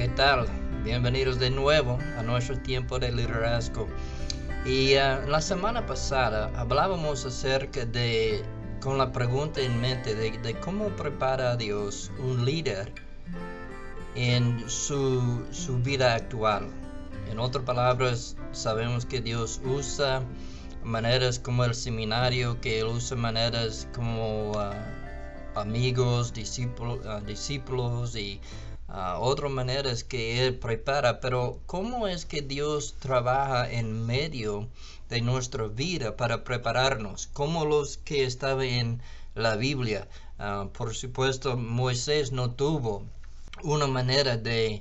¿Qué tal? Bienvenidos de nuevo a nuestro tiempo de liderazgo. Y la semana pasada hablábamos acerca con la pregunta en mente de cómo prepara a Dios un líder en su vida actual. En otras palabras, sabemos que Dios usa maneras como el seminario, que Él usa maneras como amigos, discípulos y otras maneras que Él prepara. Pero ¿cómo es que Dios trabaja en medio de nuestra vida para prepararnos? Como los que estaban en la Biblia. Por supuesto, Moisés no tuvo una manera de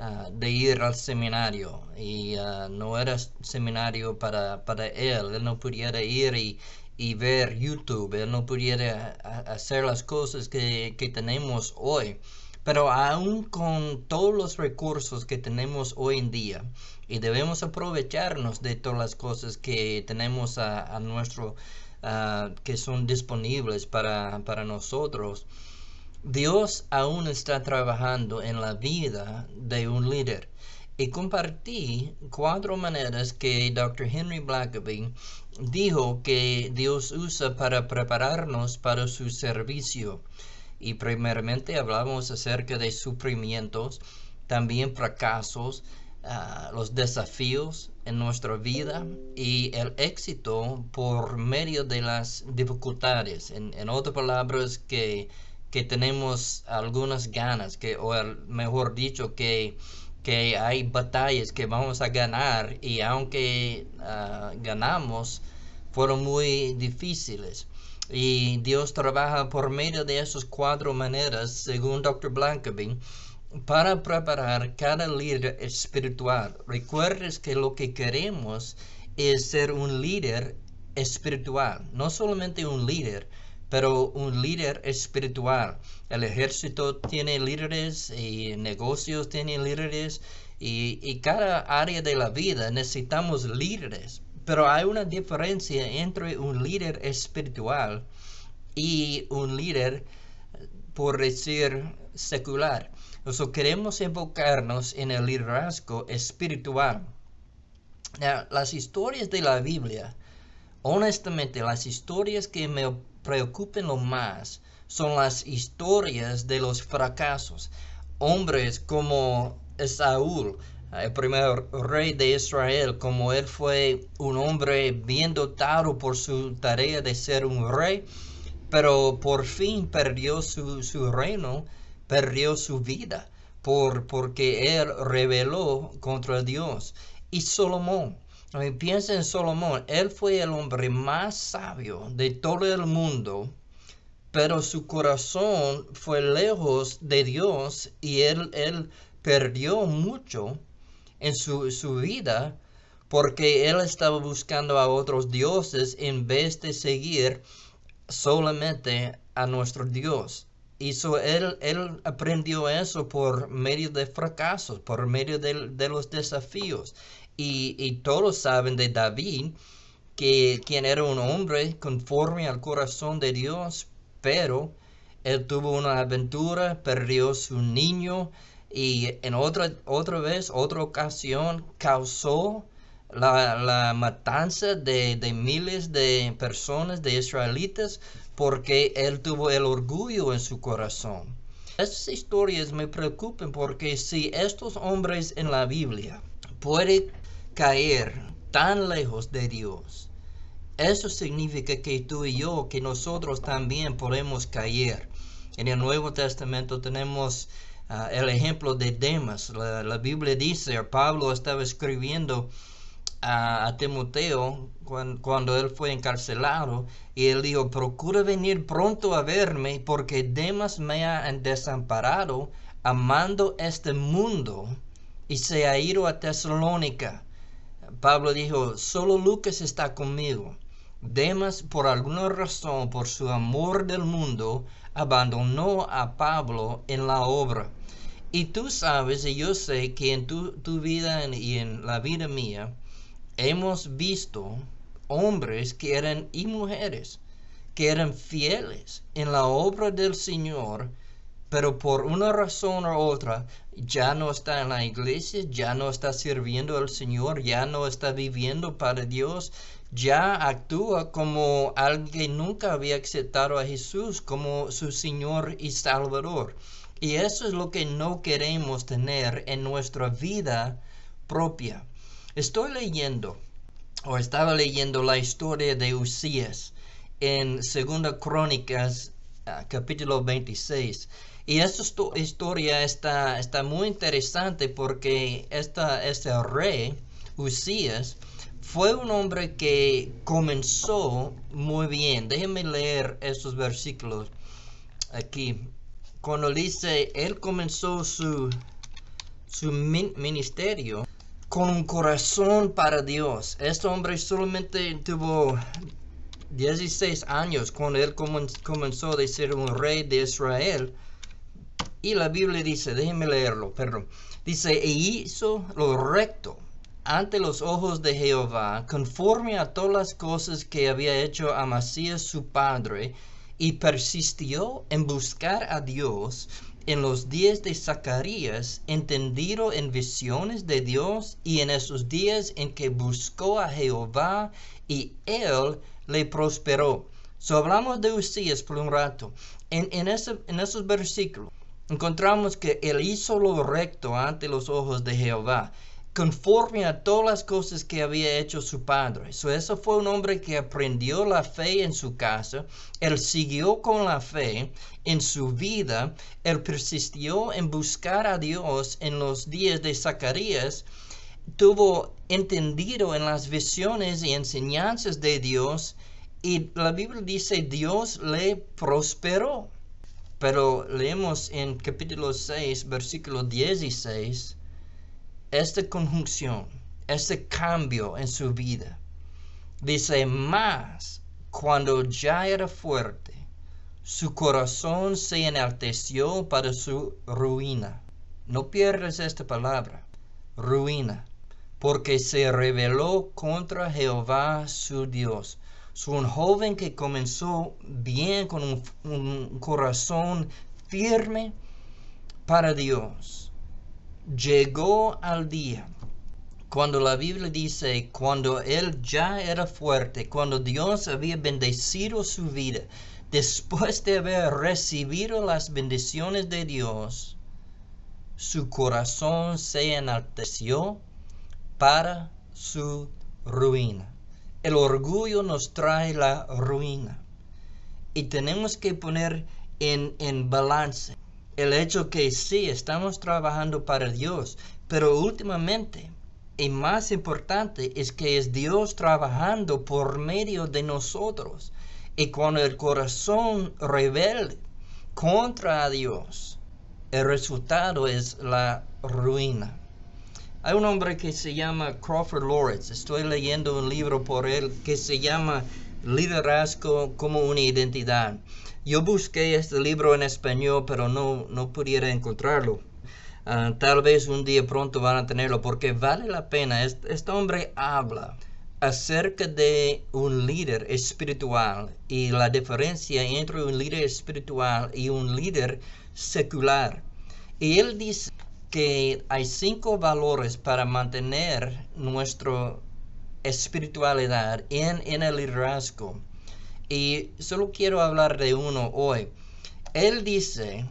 ir al seminario y no era seminario para él no pudiera ir y ver YouTube, él no pudiera hacer las cosas que tenemos hoy. Pero aún con todos los recursos que tenemos hoy en día, y debemos aprovecharnos de todas las cosas que tenemos a nuestro que son disponibles para nosotros, Dios aún está trabajando en la vida de un líder. Y compartí 4 maneras que Dr. Henry Blackaby dijo que Dios usa para prepararnos para su servicio. Y primeramente hablamos acerca de sufrimientos, también fracasos, los desafíos en nuestra vida y el éxito por medio de las dificultades. En otras palabras, que tenemos algunas ganas, o mejor dicho, que hay batallas que vamos a ganar y aunque ganamos, fueron muy difíciles. Y Dios trabaja por medio de esas 4 maneras, según Dr. Blackaby, para preparar cada líder espiritual. Recuerdes que lo que queremos es ser un líder espiritual, no solamente un líder, pero un líder espiritual. El ejército tiene líderes y negocios tienen líderes y cada área de la vida necesitamos líderes. Pero hay una diferencia entre un líder espiritual y un líder, por decir, secular. Nosotros queremos enfocarnos en el liderazgo espiritual. Las historias de la Biblia, honestamente, las historias que me preocupan lo más son las historias de los fracasos. Hombres como Saúl, el primer rey de Israel, como él fue un hombre bien dotado por su tarea de ser un rey, pero por fin perdió su reino, perdió su vida, porque él rebeló contra Dios. Y Salomón, piensa en Salomón, él fue el hombre más sabio de todo el mundo, pero su corazón fue lejos de Dios y él perdió mucho en su vida porque él estaba buscando a otros dioses en vez de seguir solamente a nuestro Dios. Y él aprendió eso por medio de fracasos, por medio de los desafíos. Y todos saben de David, quien era un hombre conforme al corazón de Dios, pero él tuvo una aventura, perdió su niño y en otra ocasión causó la matanza de miles de personas, de israelitas, porque él tuvo el orgullo en su corazón. Estas historias me preocupan porque si estos hombres en la Biblia pueden caer tan lejos de Dios, eso significa que tú y yo, que nosotros también podemos caer. En el Nuevo Testamento tenemos el ejemplo de Demas. La Biblia dice, Pablo estaba escribiendo a Timoteo cuando él fue encarcelado y él dijo, procura venir pronto a verme porque Demas me ha desamparado amando este mundo y se ha ido a Tesalónica. Pablo dijo, solo Lucas está conmigo. Demas, por alguna razón, por su amor del mundo, abandonó a Pablo en la obra. Y tú sabes, y yo sé que en tu vida y en la vida mía, hemos visto hombres y mujeres que eran fieles en la obra del Señor, pero por una razón u otra ya no está en la iglesia, ya no está sirviendo al Señor, ya no está viviendo para Dios, ya actúa como alguien que nunca había aceptado a Jesús como su Señor y Salvador. Y eso es lo que no queremos tener en nuestra vida propia. Estaba leyendo la historia de Usías en 2 Crónicas, capítulo 26. Y esta historia está muy interesante porque este rey, Usías, fue un hombre que comenzó muy bien. Déjenme leer estos versículos aquí. Cuando dice, él comenzó su ministerio con un corazón para Dios. Este hombre solamente tuvo 16 años cuando él comenzó a ser un rey de Israel. Y la Biblia dice, déjenme leerlo, perdón. Dice, e hizo lo recto ante los ojos de Jehová, conforme a todas las cosas que había hecho Amasías su padre, y persistió en buscar a Dios en los días de Zacarías, entendido en visiones de Dios, y en esos días en que buscó a Jehová, y él le prosperó. So, hablamos de Usías por un rato. En esos versículos encontramos que él hizo lo recto ante los ojos de Jehová, conforme a todas las cosas que había hecho su padre. Eso fue un hombre que aprendió la fe en su casa, él siguió con la fe en su vida, él persistió en buscar a Dios en los días de Zacarías, tuvo entendido en las visiones y enseñanzas de Dios, y la Biblia dice Dios le prosperó. Pero leemos en capítulo 6, versículo 16, esta conjunción, este cambio en su vida. Dice, mas cuando ya era fuerte, su corazón se enalteció para su ruina. No pierdas esta palabra, ruina, porque se rebeló contra Jehová su Dios. Es un joven que comenzó bien con un corazón firme para Dios. Llegó al día cuando la Biblia dice, cuando él ya era fuerte, cuando Dios había bendecido su vida, después de haber recibido las bendiciones de Dios, su corazón se enalteció para su ruina. El orgullo nos trae la ruina. Y tenemos que poner en balance el hecho que sí, estamos trabajando para Dios, pero últimamente, y más importante, es que es Dios trabajando por medio de nosotros. Y cuando el corazón rebelde contra Dios, el resultado es la ruina. Hay un hombre que se llama Crawford Loritz. Estoy leyendo un libro por él que se llama Liderazgo como una identidad. Yo busqué este libro en español, pero no pudiera encontrarlo. Tal vez un día pronto van a tenerlo porque vale la pena. Este hombre habla acerca de un líder espiritual y la diferencia entre un líder espiritual y un líder secular. Y él dice que hay 5 valores para mantener nuestra espiritualidad en el liderazgo. Y solo quiero hablar de uno hoy. Él dice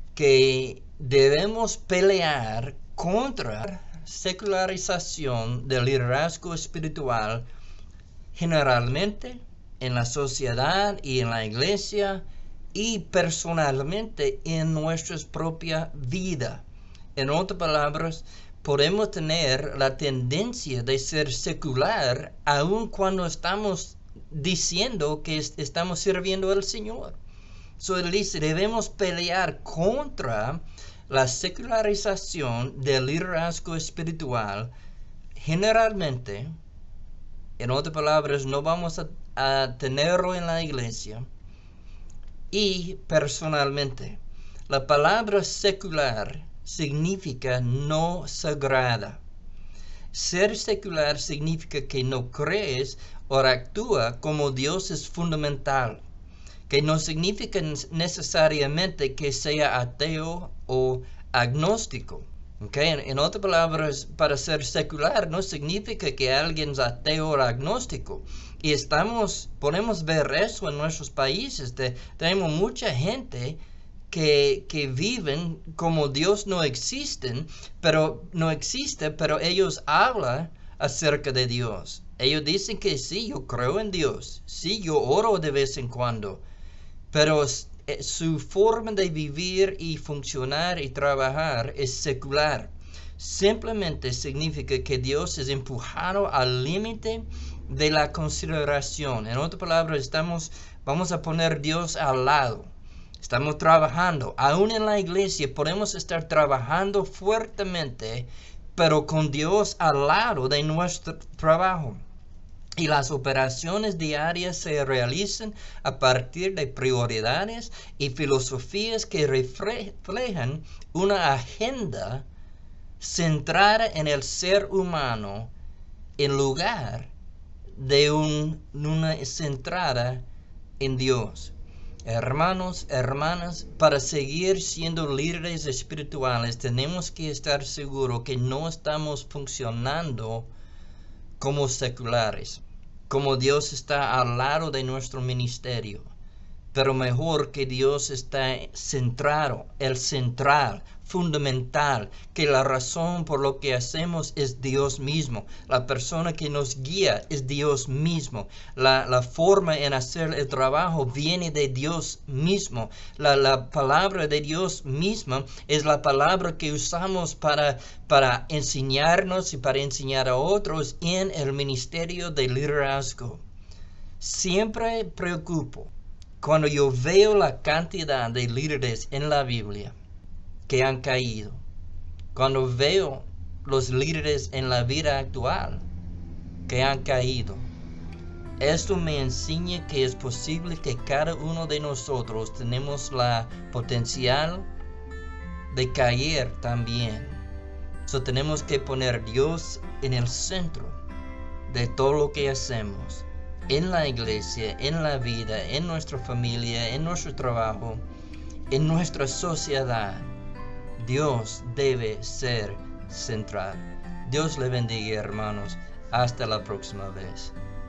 que debemos pelear contra secularización del liderazgo espiritual generalmente en la sociedad y en la iglesia y personalmente en nuestra propia vida. En otras palabras, podemos tener la tendencia de ser secular aun cuando estamos diciendo que estamos sirviendo al Señor. Él dice, debemos pelear contra la secularización del liderazgo espiritual. Generalmente, en otras palabras, no vamos a tenerlo en la iglesia. Y personalmente, la palabra secular significa no sagrada. Ser secular significa que no crees o actúa como Dios es fundamental, que no significa necesariamente que sea ateo o agnóstico. Okay. En otras palabras, para ser secular no significa que alguien es ateo o agnóstico. Y podemos ver eso en nuestros países. Tenemos mucha gente que viven como Dios no existe, pero ellos hablan acerca de Dios. Ellos dicen que sí, yo creo en Dios. Sí, yo oro de vez en cuando. Pero su forma de vivir y funcionar y trabajar es secular. Simplemente significa que Dios es empujado al límite de la consideración. En otras palabras, vamos a poner Dios al lado. Estamos trabajando. Aún en la iglesia podemos estar trabajando fuertemente, pero con Dios al lado de nuestro trabajo. Y las operaciones diarias se realizan a partir de prioridades y filosofías que reflejan una agenda centrada en el ser humano en lugar de una centrada en Dios. Hermanos, hermanas, para seguir siendo líderes espirituales tenemos que estar seguros que no estamos funcionando como seculares, como Dios está al lado de nuestro ministerio, pero mejor que Dios está centrado, el central, fundamental, que la razón por lo que hacemos es Dios mismo, la persona que nos guía es Dios mismo, la forma en hacer el trabajo viene de Dios mismo, la palabra de Dios misma es la palabra que usamos para enseñarnos y para enseñar a otros en el ministerio de liderazgo. Siempre preocupo cuando yo veo la cantidad de líderes en la Biblia que han caído, cuando veo los líderes en la vida actual que han caído, esto me enseña que es posible que cada uno de nosotros tenemos la potencial de caer también. Tenemos que poner Dios en el centro de todo lo que hacemos, en la iglesia, en la vida, en nuestra familia, en nuestro trabajo, en nuestra sociedad. Dios debe ser central. Dios le bendiga, hermanos. Hasta la próxima vez.